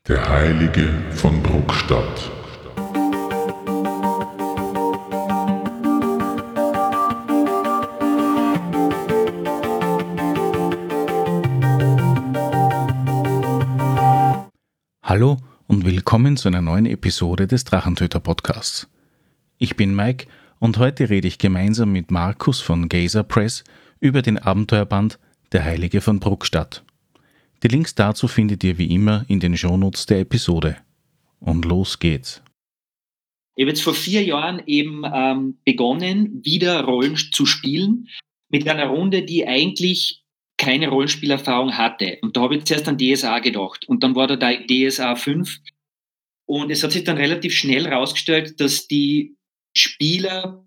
Der Heilige von Bruckstadt. Hallo und willkommen zu einer neuen Episode des Drachentöter-Podcasts. Ich bin Mike und heute rede ich gemeinsam mit Markus von Gazer Press über den Abenteuerband Der Heilige von Bruckstadt. Die Links dazu findet ihr wie immer in den Shownotes der Episode. Und los geht's. Ich habe jetzt vor 4 Jahren eben begonnen, wieder Rollen zu spielen, mit einer Runde, die eigentlich keine Rollenspielerfahrung hatte. Und da habe ich zuerst an DSA gedacht. Und dann war da DSA 5. Und es hat sich dann relativ schnell herausgestellt, dass die Spieler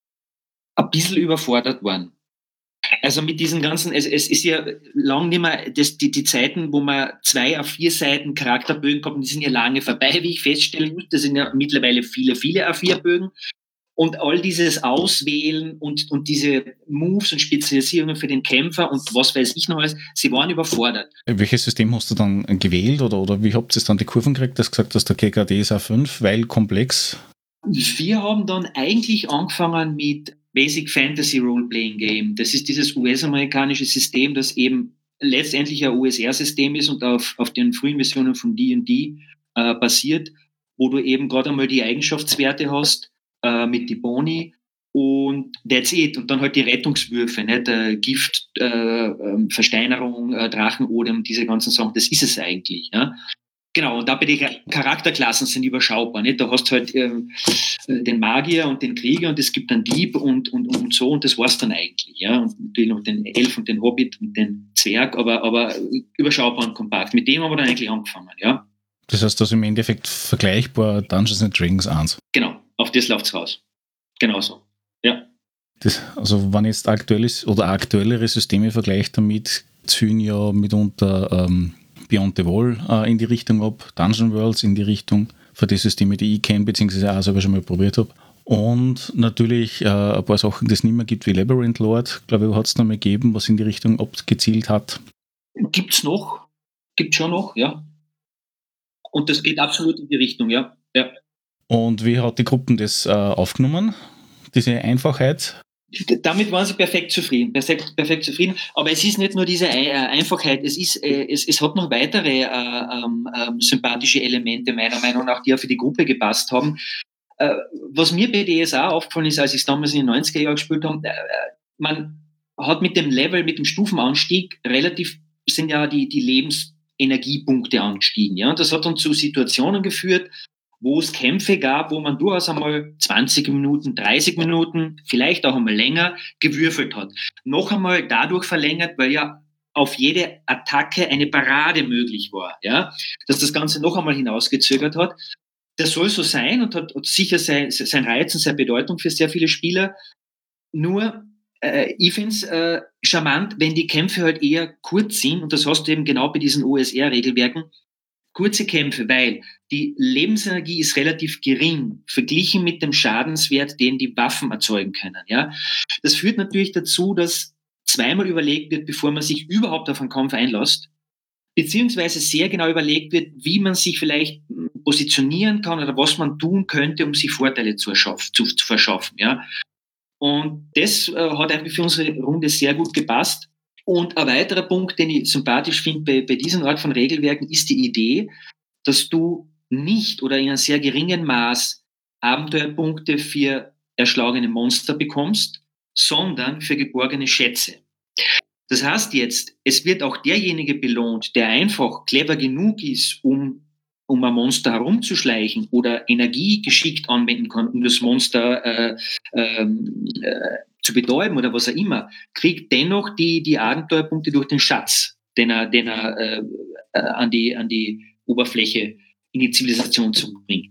ein bisschen überfordert waren. Also mit diesen ganzen, es ist ja lang nicht mehr, die Zeiten, wo man 2 A4-Seiten Charakterbögen gehabt haben, die sind ja lange vorbei, wie ich feststellen muss. Das sind ja mittlerweile viele A4-Bögen. Und all dieses Auswählen und diese Moves und Spezialisierungen für den Kämpfer und was weiß ich noch alles, sie waren überfordert. Welches System hast du dann gewählt oder wie habt ihr dann die Kurven gekriegt? Du hast gesagt, dass der KKD ist A5, weil komplex. Wir haben dann eigentlich angefangen mit Basic Fantasy Role-Playing Game. Das ist dieses US-amerikanische System, das eben letztendlich ein USR-System ist und auf den frühen Versionen von D&D basiert, wo du eben gerade einmal die Eigenschaftswerte hast mit die Boni und that's it. Und dann halt die Rettungswürfe, nicht? Gift, Versteinerung, Drachenodem, diese ganzen Sachen, das ist es eigentlich. Ja? Genau, und da bei den Charakterklassen sind überschaubar. Nicht? Da hast du halt den Magier und den Krieger und es gibt einen Dieb und so und das war's dann eigentlich. Ja? Und natürlich noch den Elf und den Hobbit und den Zwerg, aber überschaubar und kompakt. Mit dem haben wir dann eigentlich angefangen. Ja? Das heißt, das ist im Endeffekt vergleichbar Dungeons & Dragons 1. Genau, auf das läuft's raus. Genau so, ja. Also wenn jetzt aktuelles oder aktuellere Systeme vergleicht damit, ziehen ja mitunter Beyond the Wall in die Richtung ab, Dungeon Worlds in die Richtung, für die Systeme, die ich kenne, beziehungsweise auch selber schon mal probiert habe. Und natürlich ein paar Sachen, die es nicht mehr gibt, wie Labyrinth Lord, glaube ich, hat es noch mal gegeben, was in die Richtung abgezielt hat. Gibt's schon noch, ja. Und das geht absolut in die Richtung, ja. Ja. Und wie hat die Gruppe das aufgenommen, diese Einfachheit? Damit waren sie perfekt zufrieden. Aber es ist nicht nur diese Einfachheit, es hat noch weitere sympathische Elemente, meiner Meinung nach, die auch für die Gruppe gepasst haben. Was mir bei DSA aufgefallen ist, als ich es damals in den 90er Jahren gespielt habe, man hat mit dem Level, mit dem Stufenanstieg sind ja die Lebensenergiepunkte angestiegen. Ja? Das hat dann zu Situationen geführt, wo es Kämpfe gab, wo man durchaus einmal 20 Minuten, 30 Minuten, vielleicht auch einmal länger gewürfelt hat. Noch einmal dadurch verlängert, weil ja auf jede Attacke eine Parade möglich war, ja, dass das Ganze noch einmal hinausgezögert hat. Das soll so sein und hat sicher sein Reiz und seine Bedeutung für sehr viele Spieler. Nur, ich finde es charmant, wenn die Kämpfe halt eher kurz sind, und das hast du eben genau bei diesen OSR-Regelwerken, kurze Kämpfe, weil die Lebensenergie ist relativ gering, verglichen mit dem Schadenswert, den die Waffen erzeugen können. Ja? Das führt natürlich dazu, dass zweimal überlegt wird, bevor man sich überhaupt auf einen Kampf einlässt, beziehungsweise sehr genau überlegt wird, wie man sich vielleicht positionieren kann oder was man tun könnte, um sich Vorteile zu verschaffen. Ja? Und das hat eigentlich für unsere Runde sehr gut gepasst. Und ein weiterer Punkt, den ich sympathisch finde bei diesen Art von Regelwerken, ist die Idee, dass du nicht oder in einem sehr geringen Maß Abenteuerpunkte für erschlagene Monster bekommst, sondern für geborgene Schätze. Das heißt jetzt, es wird auch derjenige belohnt, der einfach clever genug ist, um ein Monster herumzuschleichen oder Energie geschickt anwenden kann, um das Monster zu betäuben oder was auch immer, kriegt dennoch die Abenteuerpunkte durch den Schatz, den er an die Oberfläche in die Zivilisation zurückbringt.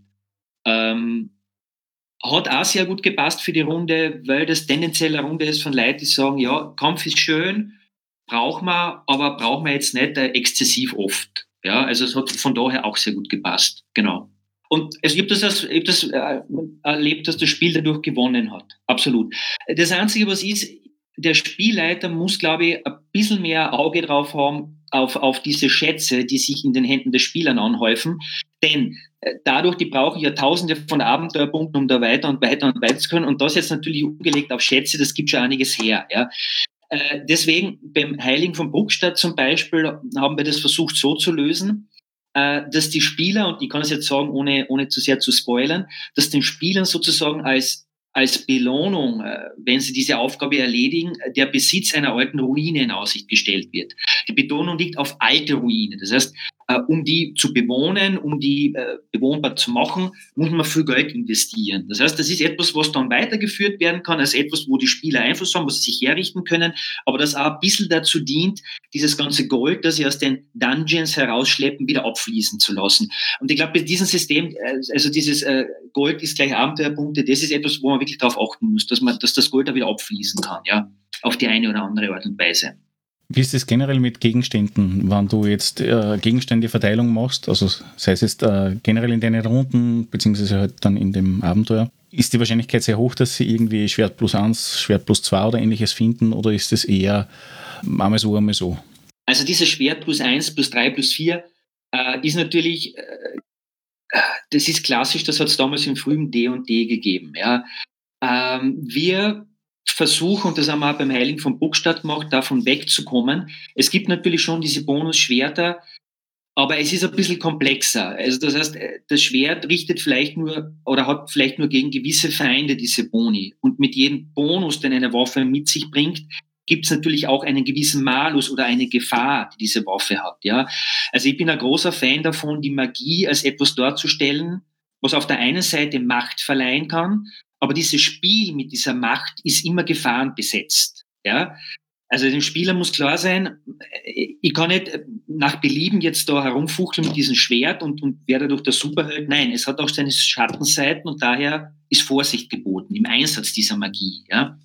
Hat auch sehr gut gepasst für die Runde, weil das tendenziell eine Runde ist von Leuten, die sagen, ja, Kampf ist schön, brauchen wir, aber brauchen wir jetzt nicht exzessiv oft. Ja, also es hat von daher auch sehr gut gepasst. Genau. Und ich habe das erlebt, dass das Spiel dadurch gewonnen hat. Absolut. Das Einzige, was ist, der Spielleiter muss, glaube ich, ein bisschen mehr Auge drauf haben auf diese Schätze, die sich in den Händen der Spielern anhäufen. Denn dadurch, die brauchen ja Tausende von Abenteuerpunkten, um da weiter und weiter und weiter zu können. Und das jetzt natürlich umgelegt auf Schätze, das gibt schon einiges her. Ja. Deswegen beim Heiligen von Bruckstadt zum Beispiel haben wir das versucht so zu lösen, dass die Spieler, und ich kann es jetzt sagen, ohne zu sehr zu spoilern, dass den Spielern sozusagen als Belohnung, wenn sie diese Aufgabe erledigen, der Besitz einer alten Ruine in Aussicht gestellt wird. Die Betonung liegt auf alte Ruine. Das heißt, um die zu bewohnen, um die bewohnbar zu machen, muss man viel Geld investieren. Das heißt, das ist etwas, was dann weitergeführt werden kann, als etwas, wo die Spieler Einfluss haben, was sie sich herrichten können, aber das auch ein bisschen dazu dient, dieses ganze Gold, das sie aus den Dungeons herausschleppen, wieder abfließen zu lassen. Und ich glaube, bei diesem System, also dieses Gold ist gleich Abenteuerpunkte, das ist etwas, wo man wirklich darauf achten muss, dass das Gold da wieder abfließen kann, ja, auf die eine oder andere Art und Weise. Wie ist es generell mit Gegenständen, wenn du jetzt Gegenständeverteilung machst, also sei es jetzt generell in deinen Runden, beziehungsweise halt dann in dem Abenteuer, ist die Wahrscheinlichkeit sehr hoch, dass sie irgendwie Schwert plus 1, Schwert plus 2 oder ähnliches finden, oder ist es eher einmal so, einmal so? Also dieses Schwert plus 1, plus 3, plus 4 ist natürlich, das ist klassisch, das hat es damals im frühen D&D gegeben. Ja. Wir versuchen, und das haben wir auch beim Heiligen von Bruckstadt gemacht, davon wegzukommen. Es gibt natürlich schon diese Bonusschwerter, aber es ist ein bisschen komplexer. Also das heißt, das Schwert richtet vielleicht nur oder hat vielleicht nur gegen gewisse Feinde diese Boni. Und mit jedem Bonus, den eine Waffe mit sich bringt, gibt es natürlich auch einen gewissen Malus oder eine Gefahr, die diese Waffe hat. Ja? Also ich bin ein großer Fan davon, die Magie als etwas darzustellen, was auf der einen Seite Macht verleihen kann, aber dieses Spiel mit dieser Macht ist immer gefahrenbesetzt. Ja? Also dem Spieler muss klar sein, ich kann nicht nach Belieben jetzt da herumfuchteln mit diesem Schwert und werde dadurch der Superheld. Nein, es hat auch seine Schattenseiten und daher ist Vorsicht geboten im Einsatz dieser Magie. Ja?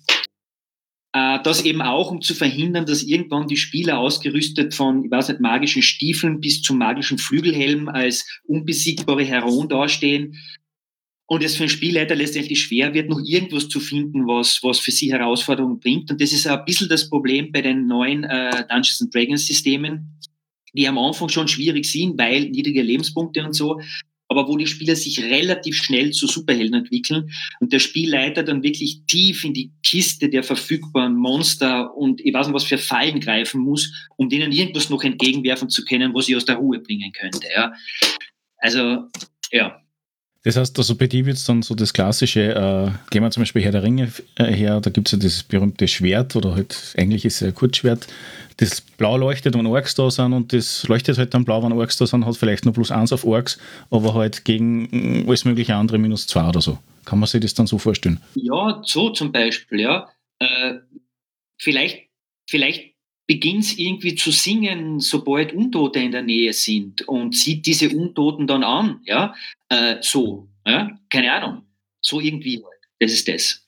Das eben auch, um zu verhindern, dass irgendwann die Spieler ausgerüstet von, ich weiß nicht, magischen Stiefeln bis zum magischen Flügelhelm als unbesiegbare Heroen dastehen. Und es für einen Spielleiter letztendlich schwer wird, noch irgendwas zu finden, was für sie Herausforderungen bringt. Und das ist ein bisschen das Problem bei den neuen Dungeons & Dragons Systemen, die am Anfang schon schwierig sind, weil niedrige Lebenspunkte und so, aber wo die Spieler sich relativ schnell zu Superhelden entwickeln und der Spielleiter dann wirklich tief in die Kiste der verfügbaren Monster und ich weiß nicht, was für Fallen greifen muss, um denen irgendwas noch entgegenwerfen zu können, was sie aus der Ruhe bringen könnte. Ja. Also, ja. Das heißt, also bei dir wird es dann so das klassische, gehen wir zum Beispiel Herr der Ringe her, da gibt es ja dieses berühmte Schwert, oder halt eigentlich ist es ein Kurzschwert, das blau leuchtet, wenn Orks da sind, und das leuchtet halt dann blau, wenn Orks da sind, hat vielleicht nur +1 auf Orks, aber halt gegen alles mögliche andere -2 oder so. Kann man sich das dann so vorstellen? Ja, so zum Beispiel, ja. Vielleicht beginnt es irgendwie zu singen, sobald Untote in der Nähe sind und sieht diese Untoten dann an, ja, so, ja, keine Ahnung, so irgendwie halt, das ist das.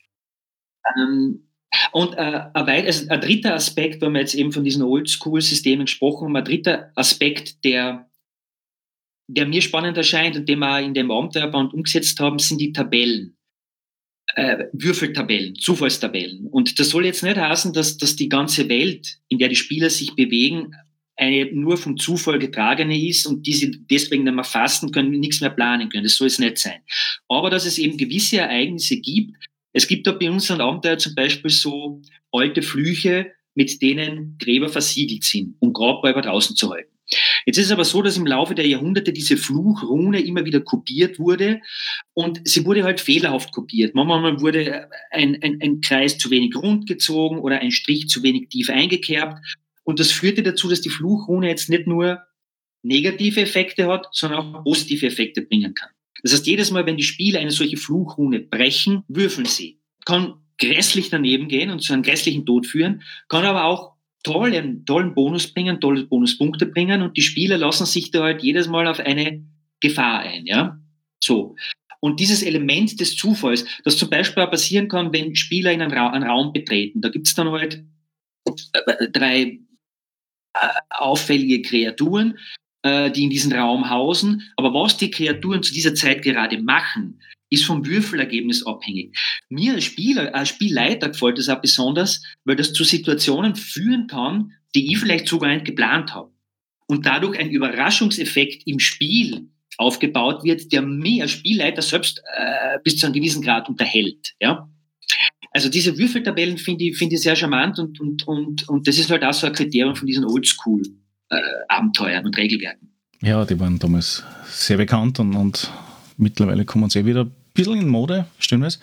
Und ein dritter Aspekt, wenn wir jetzt eben von diesen Oldschool-Systemen gesprochen haben, ein dritter Aspekt, der mir spannend erscheint und den wir in dem Abenteuerband umgesetzt haben, sind die Tabellen. Würfeltabellen, Zufallstabellen. Und das soll jetzt nicht heißen, dass die ganze Welt, in der die Spieler sich bewegen, eine nur vom Zufall getragene ist und die sie deswegen nicht mehr fassen können, nichts mehr planen können. Das soll es nicht sein. Aber dass es eben gewisse Ereignisse gibt. Es gibt da bei unseren Abenteuer zum Beispiel so alte Flüche, mit denen Gräber versiegelt sind, um Grabräuber draußen zu halten. Jetzt ist es aber so, dass im Laufe der Jahrhunderte diese Fluchrune immer wieder kopiert wurde und sie wurde halt fehlerhaft kopiert. Manchmal wurde ein Kreis zu wenig rund gezogen oder ein Strich zu wenig tief eingekerbt und das führte dazu, dass die Fluchrune jetzt nicht nur negative Effekte hat, sondern auch positive Effekte bringen kann. Das heißt, jedes Mal, wenn die Spieler eine solche Fluchrune brechen, würfeln sie. Kann grässlich daneben gehen und zu einem grässlichen Tod führen, kann aber auch tollen Bonus bringen, tolle Bonuspunkte bringen und die Spieler lassen sich da halt jedes Mal auf eine Gefahr ein, ja. So. Und dieses Element des Zufalls, das zum Beispiel auch passieren kann, wenn Spieler in einen Raum betreten, da gibt es dann halt 3 auffällige Kreaturen, die in diesem Raum hausen, aber was die Kreaturen zu dieser Zeit gerade machen, ist vom Würfelergebnis abhängig. Mir als Spieler, als Spielleiter gefällt das auch besonders, weil das zu Situationen führen kann, die ich vielleicht sogar nicht geplant habe. Und dadurch ein Überraschungseffekt im Spiel aufgebaut wird, der mich als Spielleiter selbst bis zu einem gewissen Grad unterhält. Ja? Also diese Würfeltabellen finde ich sehr charmant und das ist halt auch so ein Kriterium von diesen Oldschool-Abenteuern und Regelwerken. Ja, die waren damals sehr bekannt und mittlerweile kommen sie wieder ein bisschen in Mode, stellenweise.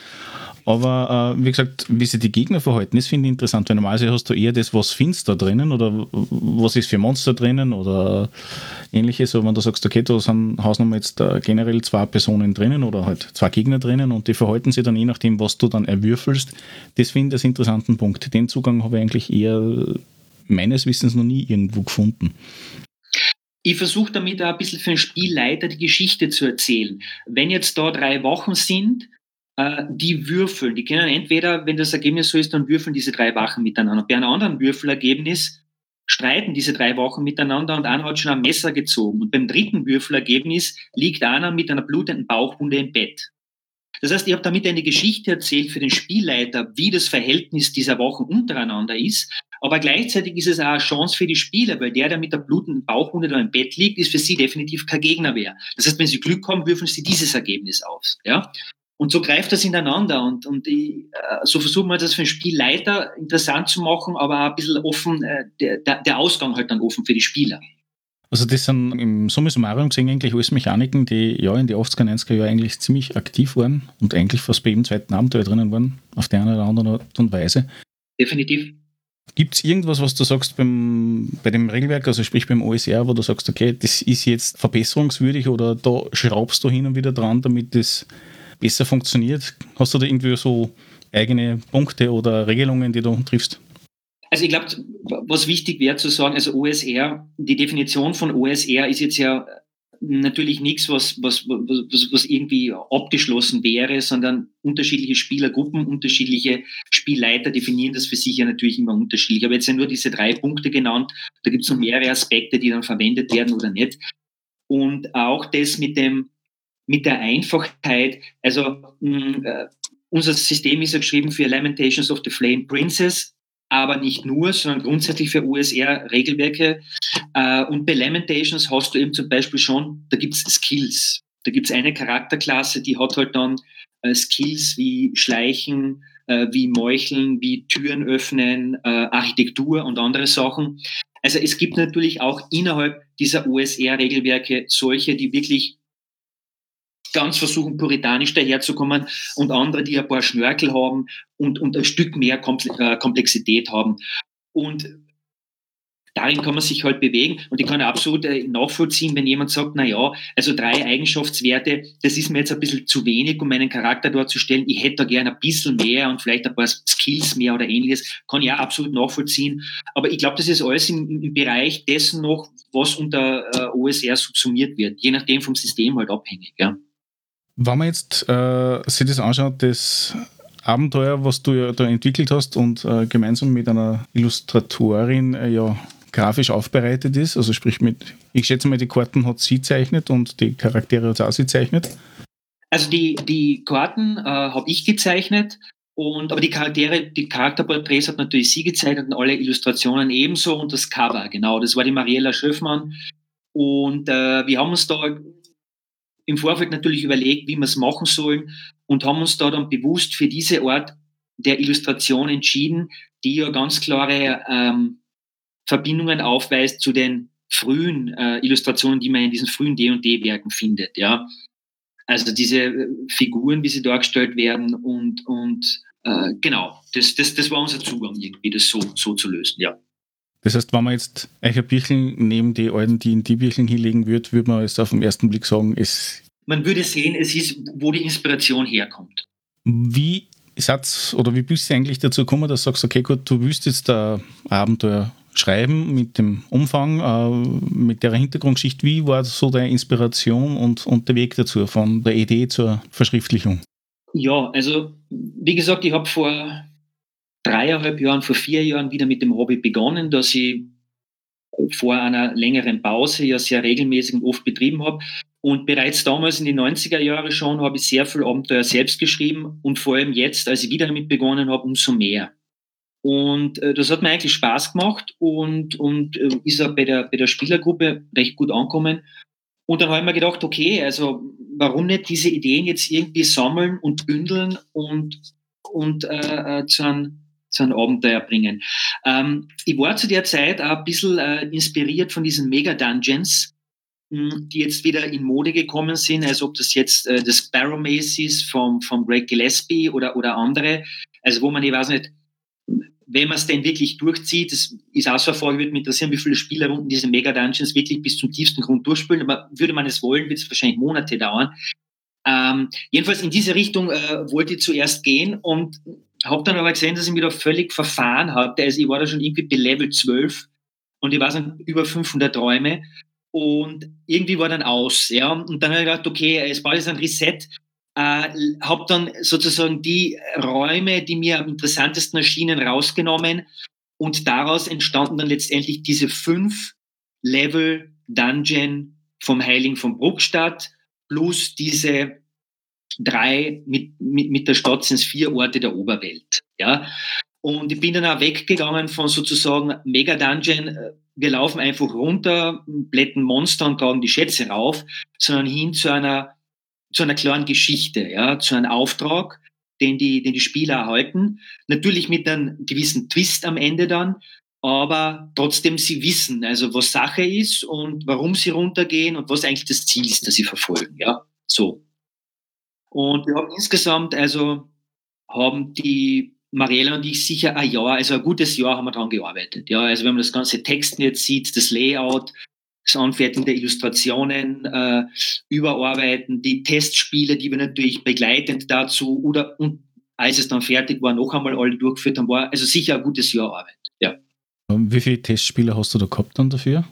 Aber wie gesagt, wie sich die Gegner verhalten, das finde ich interessant, weil normalerweise hast du eher das, was findest da drinnen oder was ist für Monster drinnen oder ähnliches. Aber wenn du sagst, okay, da sind Hausnummer jetzt generell 2 Personen drinnen oder halt 2 Gegner drinnen und die verhalten sich dann je nachdem, was du dann erwürfelst, das finde ich einen interessanten Punkt. Den Zugang habe ich eigentlich eher meines Wissens noch nie irgendwo gefunden. Ich versuche damit auch ein bisschen für den Spielleiter die Geschichte zu erzählen. Wenn jetzt da 3 Wachen sind, die würfeln. Die können entweder, wenn das Ergebnis so ist, dann würfeln diese 3 Wachen miteinander. Bei einem anderen Würfelergebnis streiten diese 3 Wachen miteinander und einer hat schon ein Messer gezogen. Und beim dritten Würfelergebnis liegt einer mit einer blutenden Bauchwunde im Bett. Das heißt, ich habe damit eine Geschichte erzählt für den Spielleiter, wie das Verhältnis dieser Wachen untereinander ist. Aber gleichzeitig ist es auch eine Chance für die Spieler, weil der mit der blutenden Bauchwunde da im Bett liegt, ist für sie definitiv kein Gegner mehr. Das heißt, wenn sie Glück haben, würfeln sie dieses Ergebnis aus. Ja? Und so greift das ineinander und so versuchen wir das für den Spielleiter interessant zu machen, aber auch ein bisschen offen, der Ausgang halt dann offen für die Spieler. Also das sind im Summa summarum gesehen eigentlich alles Mechaniken, die ja in die 80er, 90er Jahren eigentlich ziemlich aktiv waren und eigentlich fast bei jedem zweiten Abenteuer drinnen waren, auf die eine oder andere Art und Weise. Definitiv. Gibt es irgendwas, was du sagst bei dem Regelwerk, also sprich beim OSR, wo du sagst, okay, das ist jetzt verbesserungswürdig oder da schraubst du hin und wieder dran, damit das besser funktioniert? Hast du da irgendwie so eigene Punkte oder Regelungen, die du triffst? Also ich glaube, was wichtig wäre zu sagen, also OSR, die Definition von OSR ist jetzt ja natürlich nichts, was irgendwie abgeschlossen wäre, sondern unterschiedliche Spielergruppen, unterschiedliche Spielleiter definieren das für sich ja natürlich immer unterschiedlich. Ich habe jetzt ja nur diese 3 Punkte genannt, da gibt es noch mehrere Aspekte, die dann verwendet werden oder nicht. Und auch das mit der Einfachheit, also unser System ist ja geschrieben für Lamentations of the Flame Princess, aber nicht nur, sondern grundsätzlich für OSR-Regelwerke. Und bei Lamentations hast du eben zum Beispiel schon, da gibt es Skills. Da gibt es eine Charakterklasse, die hat halt dann Skills wie Schleichen, wie Meucheln, wie Türen öffnen, Architektur und andere Sachen. Also es gibt natürlich auch innerhalb dieser OSR-Regelwerke solche, die wirklich ganz versuchen, puritanisch daherzukommen und andere, die ein paar Schnörkel haben und ein Stück mehr Komplexität haben. Und darin kann man sich halt bewegen und ich kann absolut nachvollziehen, wenn jemand sagt, naja, also 3 Eigenschaftswerte, das ist mir jetzt ein bisschen zu wenig, um meinen Charakter darzustellen. Ich hätte da gerne ein bisschen mehr und vielleicht ein paar Skills mehr oder ähnliches. Kann ich auch absolut nachvollziehen. Aber ich glaube, das ist alles im Bereich dessen noch, was unter OSR subsumiert wird, je nachdem vom System halt abhängig, ja. Wenn man jetzt sich das anschaut, das Abenteuer, was du ja da entwickelt hast und gemeinsam mit einer Illustratorin ja grafisch aufbereitet ist, also sprich ich schätze mal, die Karten hat sie gezeichnet und die Charaktere hat auch sie gezeichnet. Also die Karten habe ich gezeichnet, aber die Charakterporträts hat natürlich sie gezeichnet und alle Illustrationen ebenso und das Cover, genau, das war die Mariella Schöffmann und wir haben uns da im Vorfeld natürlich überlegt, wie wir es machen sollen und haben uns da dann bewusst für diese Art der Illustration entschieden, die ja ganz klare Verbindungen aufweist zu den frühen Illustrationen, die man in diesen frühen D&D-Werken findet. Ja? Also diese Figuren, wie sie dargestellt werden und genau, das war unser Zugang irgendwie, das so zu lösen, ja. Das heißt, wenn man jetzt euch Bierchen neben die alten D&D-Bierchen hinlegen würde, würde man jetzt auf den ersten Blick sagen, man würde sehen, es ist, wo die Inspiration herkommt. Wie bist du eigentlich dazu gekommen, dass du sagst, okay, gut, du willst jetzt ein Abenteuer schreiben mit dem Umfang, mit der Hintergrundgeschichte. Wie war so deine Inspiration und der Weg dazu, von der Idee zur Verschriftlichung? Ja, also wie gesagt, ich habe vor 3,5 Jahren, vor 4 Jahren wieder mit dem Hobby begonnen, dass ich vor einer längeren Pause ja sehr regelmäßig und oft betrieben habe. Und bereits damals in den 90er Jahren schon habe ich sehr viel Abenteuer selbst geschrieben und vor allem jetzt, als ich wieder damit begonnen habe, umso mehr. Und das hat mir eigentlich Spaß gemacht und ist auch bei der Spielergruppe recht gut angekommen. Und dann habe ich mir gedacht, okay, also warum nicht diese Ideen jetzt irgendwie sammeln und bündeln und zu einem Abenteuer bringen. Ich war zu der Zeit auch ein bisschen inspiriert von diesen Mega-Dungeons, die jetzt wieder in Mode gekommen sind, also ob das jetzt das Sparrow Maze ist vom Greg Gillespie oder andere, also wo man, ich weiß nicht, wenn man es denn wirklich durchzieht, das ist auch so eine Frage, würde mich interessieren, wie viele Spielerrunden diese Mega-Dungeons wirklich bis zum tiefsten Grund durchspielen, aber würde man es wollen, wird es wahrscheinlich Monate dauern. Jedenfalls in diese Richtung wollte ich zuerst gehen und habe dann aber gesehen, dass ich mich da völlig verfahren hatte. Also ich war da schon irgendwie bei Level 12 und ich war so über 500 Räume und irgendwie war dann aus. Ja? Und dann habe ich gedacht, okay, es war jetzt ein Reset. Habe dann sozusagen die Räume, die mir am interessantesten erschienen, rausgenommen und daraus entstanden dann letztendlich diese 5 Level Dungeon vom Heiligen von Bruckstadt plus diese 3 mit der Stadt sind es 4 Orte der Oberwelt. Ja? Und ich bin dann auch weggegangen von sozusagen Mega Dungeon, wir laufen einfach runter, blätten Monster und tragen die Schätze rauf, sondern hin zu einer klaren Geschichte, ja, zu einem Auftrag, den die Spieler erhalten. Natürlich mit einem gewissen Twist am Ende dann, aber trotzdem sie wissen, also was Sache ist und warum sie runtergehen und was eigentlich das Ziel ist, das sie verfolgen, ja, so. Und wir haben insgesamt, also haben die Mariella und ich sicher ein Jahr, also ein gutes Jahr haben wir daran gearbeitet, ja, also wenn man das ganze Texten jetzt sieht, das Layout, das Anfertigen der Illustrationen, überarbeiten, die Testspiele, die wir natürlich begleitend dazu und als es dann fertig war, noch einmal alle durchgeführt haben, war also sicher ein gutes Jahr Arbeit. Ja. Wie viele Testspiele hast du da gehabt dann dafür?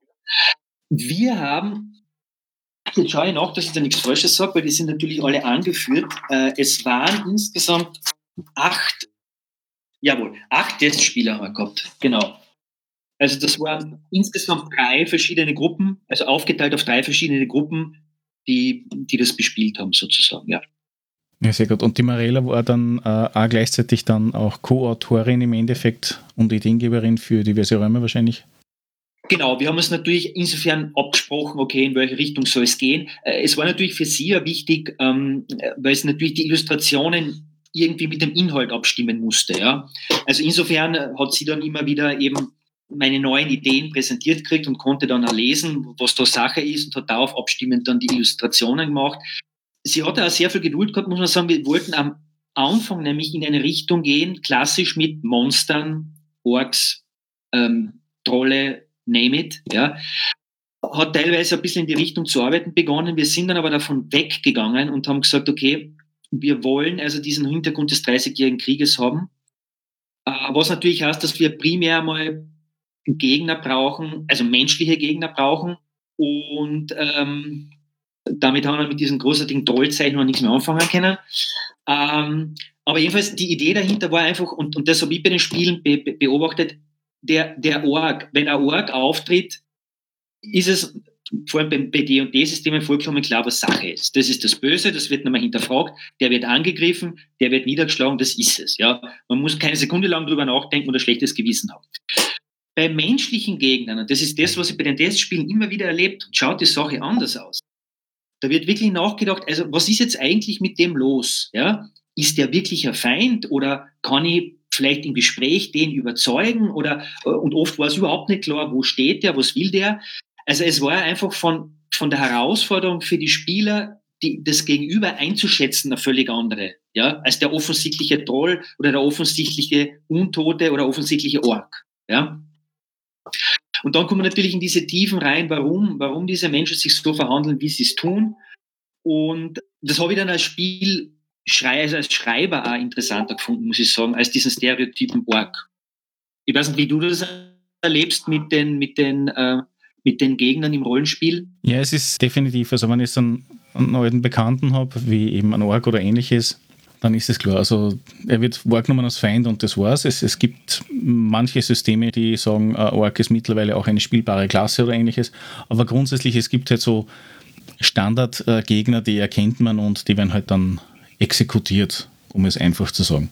Wir haben, jetzt schaue ich nach, dass ich da nichts Falsches sage, weil die sind natürlich alle angeführt. Es waren insgesamt 8 Testspiele haben wir gehabt, genau. Also das waren insgesamt 3 verschiedene Gruppen, also aufgeteilt auf 3 verschiedene Gruppen, die das bespielt haben sozusagen, ja. Ja, sehr gut. Und die Mariella war dann auch gleichzeitig dann auch Co-Autorin im Endeffekt und Ideengeberin für diverse Räume wahrscheinlich? Genau, wir haben uns natürlich insofern abgesprochen, okay, in welche Richtung soll es gehen. Es war natürlich für sie ja wichtig, weil es natürlich die Illustrationen irgendwie mit dem Inhalt abstimmen musste, ja. Also insofern hat sie dann immer wieder eben meine neuen Ideen präsentiert gekriegt und konnte dann auch lesen, was da Sache ist und hat darauf abstimmend dann die Illustrationen gemacht. Sie hatte auch sehr viel Geduld gehabt, muss man sagen. Wir wollten am Anfang nämlich in eine Richtung gehen, klassisch mit Monstern, Orks, Trolle, name it, ja. Hat teilweise ein bisschen in die Richtung zu arbeiten begonnen. Wir sind dann aber davon weggegangen und haben gesagt, okay, wir wollen also diesen Hintergrund des 30-jährigen Krieges haben. Was natürlich heißt, dass wir primär mal Gegner brauchen, also menschliche Gegner brauchen und damit haben wir mit diesen großartigen Trollzeichen noch nichts mehr anfangen können. Aber jedenfalls die Idee dahinter war einfach, und das habe ich bei den Spielen beobachtet, der Ork, wenn ein Ork auftritt, ist es vor allem bei D&D-Systemen vollkommen klar, was Sache ist. Das ist das Böse, das wird nochmal hinterfragt, der wird angegriffen, der wird niedergeschlagen, das ist es. Ja? Man muss keine Sekunde lang drüber nachdenken oder schlechtes Gewissen haben. Bei menschlichen Gegnern, und das ist das, was ich bei den Testspielen immer wieder erlebt, schaut die Sache anders aus. Da wird wirklich nachgedacht, also was ist jetzt eigentlich mit dem los? Ja? Ist der wirklich ein Feind oder kann ich vielleicht im Gespräch den überzeugen? Und oft war es überhaupt nicht klar, wo steht der, was will der? Also es war einfach von der Herausforderung für die Spieler, das Gegenüber einzuschätzen, eine völlig andere, ja, als der offensichtliche Troll oder der offensichtliche Untote oder offensichtliche Ork. Ja? Und dann kommen wir natürlich in diese Tiefen rein, warum diese Menschen sich so verhandeln, wie sie es tun. Und das habe ich dann als Schreiber auch interessanter gefunden, muss ich sagen, als diesen Stereotypen Ork. Ich weiß nicht, wie du das erlebst mit den Gegnern im Rollenspiel. Ja, es ist definitiv, also wenn ich so einen alten Bekannten habe, wie eben ein Ork oder ähnliches, dann ist es klar. Also er wird wahrgenommen als Feind und das war's. Es gibt manche Systeme, die sagen, Ork ist mittlerweile auch eine spielbare Klasse oder ähnliches, aber grundsätzlich, es gibt halt so Standardgegner, die erkennt man und die werden halt dann exekutiert, um es einfach zu sagen.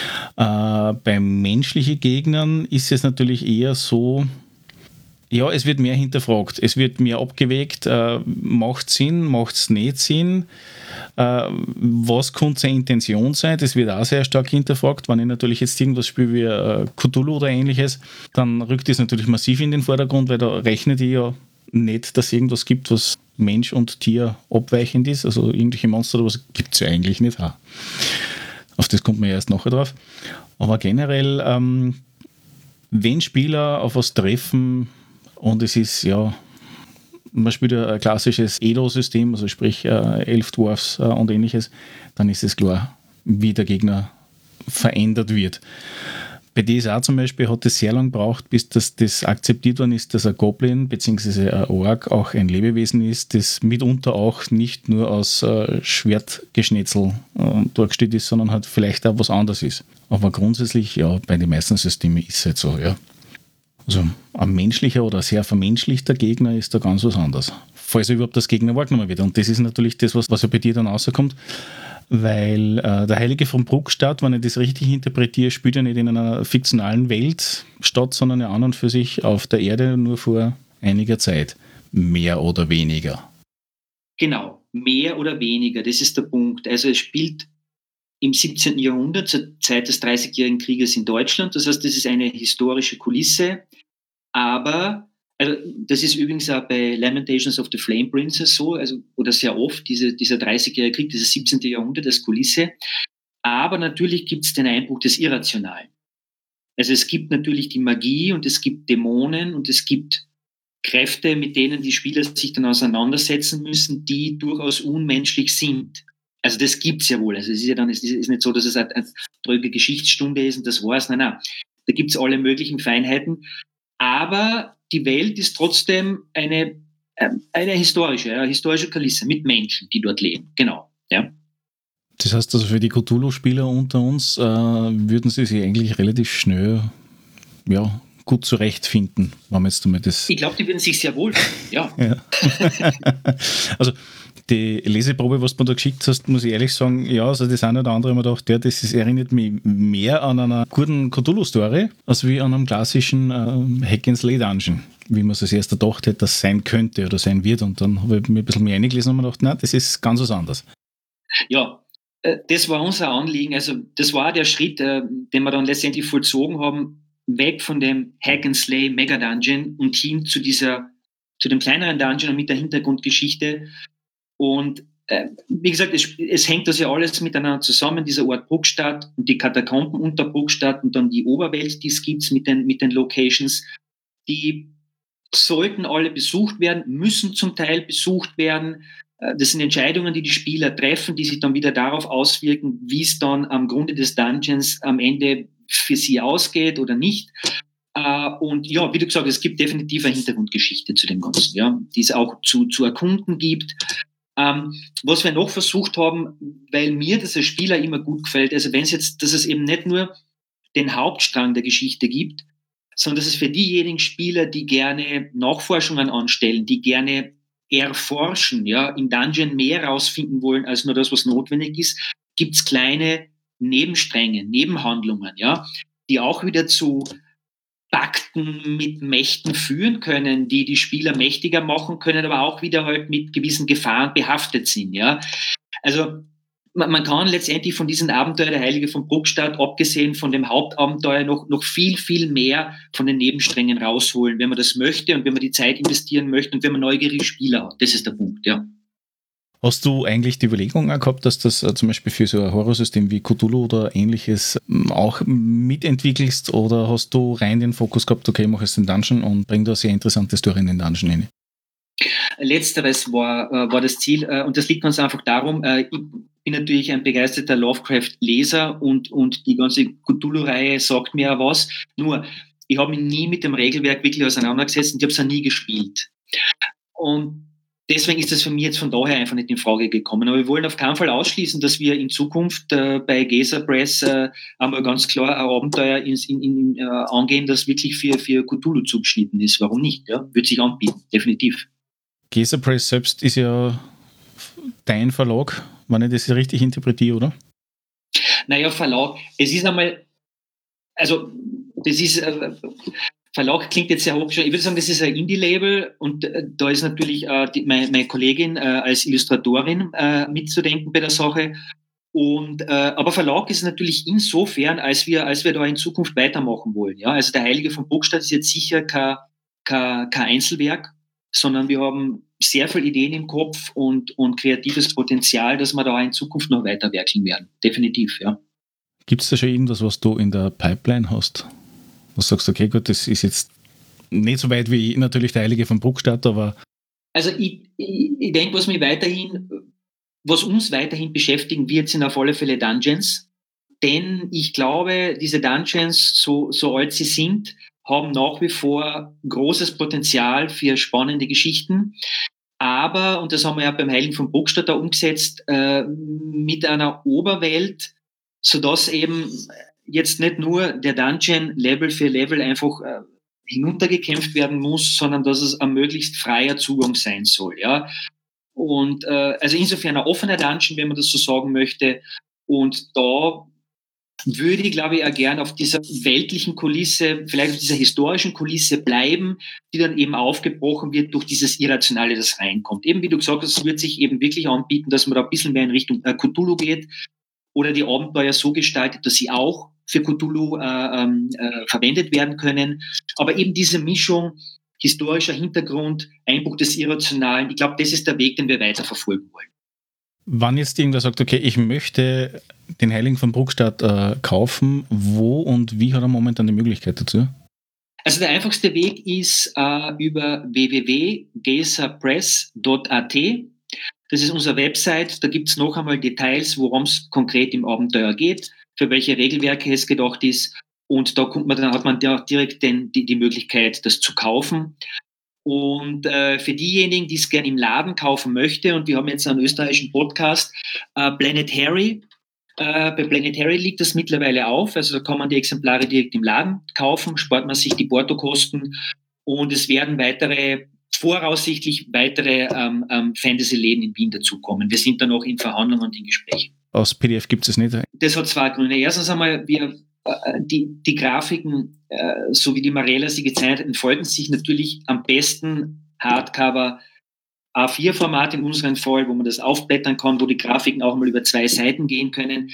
Bei menschlichen Gegnern ist es natürlich eher so, ja, es wird mehr hinterfragt, es wird mehr abgewägt, macht Sinn, macht es nicht Sinn, was könnte seine Intention sein, das wird auch sehr stark hinterfragt. Wenn ich natürlich jetzt irgendwas spiele wie Cthulhu oder ähnliches, dann rückt das natürlich massiv in den Vordergrund, weil da rechnet ich ja nicht, dass es irgendwas gibt, was Mensch und Tier abweichend ist, also irgendwelche Monster oder was gibt es ja eigentlich nicht. Auf das kommt man ja erst nachher drauf. Aber generell, wenn Spieler auf was treffen, und es ist, ja, man spielt ja ein klassisches Edo-System, also sprich 11 Dwarfs und ähnliches, dann ist es klar, wie der Gegner verändert wird. Bei DSA zum Beispiel hat es sehr lange gebraucht, bis das akzeptiert worden ist, dass ein Goblin bzw. ein Ork auch ein Lebewesen ist, das mitunter auch nicht nur aus Schwertgeschnetzel dargestellt ist, sondern halt vielleicht auch was anderes ist. Aber grundsätzlich, ja, bei den meisten Systemen ist es halt so, ja. Also ein menschlicher oder sehr vermenschlichter Gegner ist da ganz was anderes. Falls überhaupt das Gegner wahrgenommen wird. Und das ist natürlich das, was ja bei dir dann rauskommt, weil der Heilige von Bruckstadt, wenn ich das richtig interpretiere, spielt ja nicht in einer fiktionalen Welt statt, sondern ja an und für sich auf der Erde nur vor einiger Zeit. Mehr oder weniger. Genau, mehr oder weniger, das ist der Punkt. Also es spielt im 17. Jahrhundert, zur Zeit des Dreißigjährigen Krieges in Deutschland. Das heißt, das ist eine historische Kulisse. Aber, also das ist übrigens auch bei Lamentations of the Flame Princess so, also, oder sehr oft, dieser 30-jährige Krieg, dieses 17. Jahrhundert als Kulisse. Aber natürlich gibt es den Einbruch des Irrationalen. Also es gibt natürlich die Magie und es gibt Dämonen und es gibt Kräfte, mit denen die Spieler sich dann auseinandersetzen müssen, die durchaus unmenschlich sind. Also das gibt es ja wohl. Also es ist ja dann, es ist nicht so, dass es eine tröge Geschichtsstunde ist und das war's. Nein. Da gibt es alle möglichen Feinheiten. Aber die Welt ist trotzdem eine historische Kulisse mit Menschen, die dort leben. Genau. Ja. Das heißt also für die Cthulhu-Spieler unter uns würden sie sich eigentlich relativ schnell gut zurechtfinden, wenn man jetzt einmal das... Ich glaube, die würden sich sehr wohl finden, ja. Also die Leseprobe, was du mir da geschickt hast, muss ich ehrlich sagen, ja, also das eine oder andere haben wir gedacht, das erinnert mich mehr an einer guten Cthulhu-Story, als wie an einem klassischen Hack-and-Slay-Dungeon, wie man es als erster gedacht hätte, das sein könnte oder sein wird. Und dann habe ich mir ein bisschen mehr eingelesen und mir gedacht, nein, das ist ganz was anderes. Ja, das war unser Anliegen. Also das war der Schritt, den wir dann letztendlich vollzogen haben, weg von dem Hack-and-Slay Mega-Dungeon und hin zu dem kleineren Dungeon mit der Hintergrundgeschichte. Und wie gesagt, es hängt das ja alles miteinander zusammen, dieser Ort Bruckstadt und die Katakomben unter Bruckstadt und dann die Oberwelt, die es gibt mit den Locations, die sollten alle besucht werden, müssen zum Teil besucht werden. Das sind Entscheidungen, die Spieler treffen, die sich dann wieder darauf auswirken, wie es dann am Grunde des Dungeons am Ende für sie ausgeht oder nicht. Und ja, wie du gesagt hast, es gibt definitiv eine Hintergrundgeschichte zu dem Ganzen, ja, die es auch zu erkunden gibt. Was wir noch versucht haben, weil mir das als Spieler immer gut gefällt, also wenn es jetzt, dass es eben nicht nur den Hauptstrang der Geschichte gibt, sondern dass es für diejenigen Spieler, die gerne Nachforschungen anstellen, die gerne erforschen, ja, im Dungeon mehr rausfinden wollen als nur das, was notwendig ist, gibt es kleine Nebenstränge, Nebenhandlungen, ja, die auch wieder zu Pakten mit Mächten führen können, die Spieler mächtiger machen können, aber auch wieder halt mit gewissen Gefahren behaftet sind, ja. Also man kann letztendlich von diesem Abenteuer der Heilige von Bruckstadt, abgesehen von dem Hauptabenteuer, noch viel, viel mehr von den Nebensträngen rausholen, wenn man das möchte und wenn man die Zeit investieren möchte und wenn man neugierige Spieler hat. Das ist der Punkt, ja. Hast du eigentlich die Überlegung auch gehabt, dass das zum Beispiel für so ein Horrorsystem wie Cthulhu oder ähnliches auch mitentwickelst, oder hast du rein den Fokus gehabt, okay, ich mache jetzt den Dungeon und bringe da sehr interessante Story in den Dungeon rein? Letzteres war das Ziel, und das liegt ganz einfach darum, ich bin natürlich ein begeisterter Lovecraft-Leser und die ganze Cthulhu-Reihe sagt mir auch was, nur ich habe mich nie mit dem Regelwerk wirklich auseinandergesetzt und ich habe es auch nie gespielt. Und deswegen ist das für mich jetzt von daher einfach nicht in Frage gekommen. Aber wir wollen auf keinen Fall ausschließen, dass wir in Zukunft bei Gesa Press einmal ganz klar ein Abenteuer angehen, das wirklich für Cthulhu zugeschnitten ist. Warum nicht? Ja? Wird sich anbieten, definitiv. Gesa Press selbst ist ja dein Verlag, wenn ich das richtig interpretiere, oder? Naja, Verlag, es ist einmal, also das ist, Verlag klingt jetzt sehr hoch, ich würde sagen, das ist ein Indie-Label und da ist natürlich meine Kollegin als Illustratorin mitzudenken bei der Sache. Und, aber Verlag ist natürlich insofern, als wir da in Zukunft weitermachen wollen. Ja? Also der Heilige von Burgstadt ist jetzt sicher kein Einzelwerk, sondern wir haben sehr viele Ideen im Kopf und kreatives Potenzial, dass wir da in Zukunft noch weiterwerkeln werden. Definitiv, ja. Gibt es da schon irgendwas, was du in der Pipeline hast? Was sagst du, okay, gut, das ist jetzt nicht so weit wie natürlich der Heilige von Burgstadt, aber... Also ich denke, was uns weiterhin beschäftigen wird, sind auf alle Fälle Dungeons. Denn ich glaube, diese Dungeons, so alt sie sind, haben nach wie vor großes Potenzial für spannende Geschichten. Aber, und das haben wir ja beim Heiligen von Burgstadt da umgesetzt, mit einer Oberwelt, sodass eben jetzt nicht nur der Dungeon Level für Level einfach hinuntergekämpft werden muss, sondern dass es ein möglichst freier Zugang sein soll. Ja? Und also insofern ein offener Dungeon, wenn man das so sagen möchte. Und da würde ich, glaube ich, auch gern auf dieser weltlichen Kulisse, vielleicht auf dieser historischen Kulisse bleiben, die dann eben aufgebrochen wird durch dieses Irrationale, das reinkommt. Eben wie du gesagt hast, es wird sich eben wirklich anbieten, dass man da ein bisschen mehr in Richtung Cthulhu geht oder die Abenteuer so gestaltet, dass sie auch für Cthulhu verwendet werden können. Aber eben diese Mischung, historischer Hintergrund, Einbruch des Irrationalen, ich glaube, das ist der Weg, den wir weiter verfolgen wollen. Wann jetzt irgendwer sagt, okay, ich möchte den Heiligen von Burgstadt kaufen, wo und wie hat er momentan die Möglichkeit dazu? Also der einfachste Weg ist über www.gesapress.at. Das ist unsere Website, da gibt es noch einmal Details, worum es konkret im Abenteuer geht, für welche Regelwerke es gedacht ist. Und da hat man direkt die Möglichkeit, das zu kaufen. Und für diejenigen, die es gerne im Laden kaufen möchte, und wir haben jetzt einen österreichischen Podcast, Planetary. Bei Planetary liegt das mittlerweile auf, also da kann man die Exemplare direkt im Laden kaufen, spart man sich die Portokosten und es werden voraussichtlich weitere Fantasy-Läden in Wien dazukommen. Wir sind da noch in Verhandlungen und in Gesprächen. Aus PDF gibt es nicht? Das hat zwei Gründe. Erstens einmal, die Grafiken, so wie die Marella sie gezeichnet hat, entfalten sich natürlich am besten Hardcover A4-Format in unserem Fall, wo man das aufblättern kann, wo die Grafiken auch mal über 2 Seiten gehen können.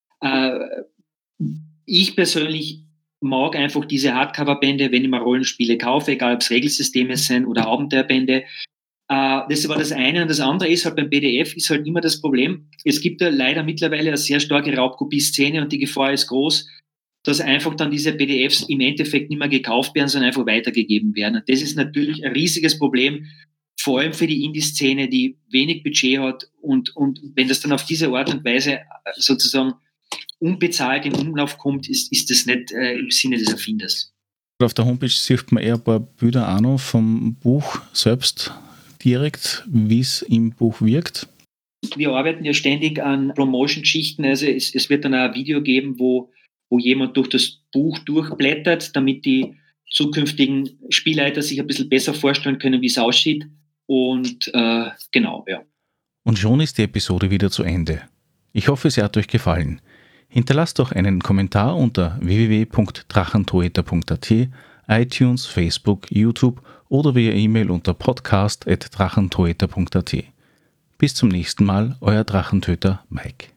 Ich persönlich mag einfach diese Hardcover-Bände, wenn ich mal Rollenspiele kaufe, egal ob es Regelsysteme sind oder Abenteuerbände. Das war das eine. Und das andere ist halt beim PDF ist halt immer das Problem, es gibt ja leider mittlerweile eine sehr starke Raubkopie-Szene und die Gefahr ist groß, dass einfach dann diese PDFs im Endeffekt nicht mehr gekauft werden, sondern einfach weitergegeben werden. Und das ist natürlich ein riesiges Problem, vor allem für die Indie-Szene, die wenig Budget hat. Und wenn das dann auf diese Art und Weise sozusagen unbezahlt in Umlauf kommt, ist das nicht im Sinne des Erfinders. Auf der Homepage sieht man eher ein paar Bilder auch noch vom Buch selbst direkt, wie es im Buch wirkt. Wir arbeiten ja ständig an Promotion-Schichten. Also es wird dann auch ein Video geben, wo jemand durch das Buch durchblättert, damit die zukünftigen Spielleiter sich ein bisschen besser vorstellen können, wie es aussieht. Und genau, ja. Und schon ist die Episode wieder zu Ende. Ich hoffe, sie hat euch gefallen. Hinterlasst doch einen Kommentar unter www.drachentoeter.at, iTunes, Facebook, YouTube oder via E-Mail unter podcast@drachentoeter.at. Bis zum nächsten Mal, euer Drachentöter Mike.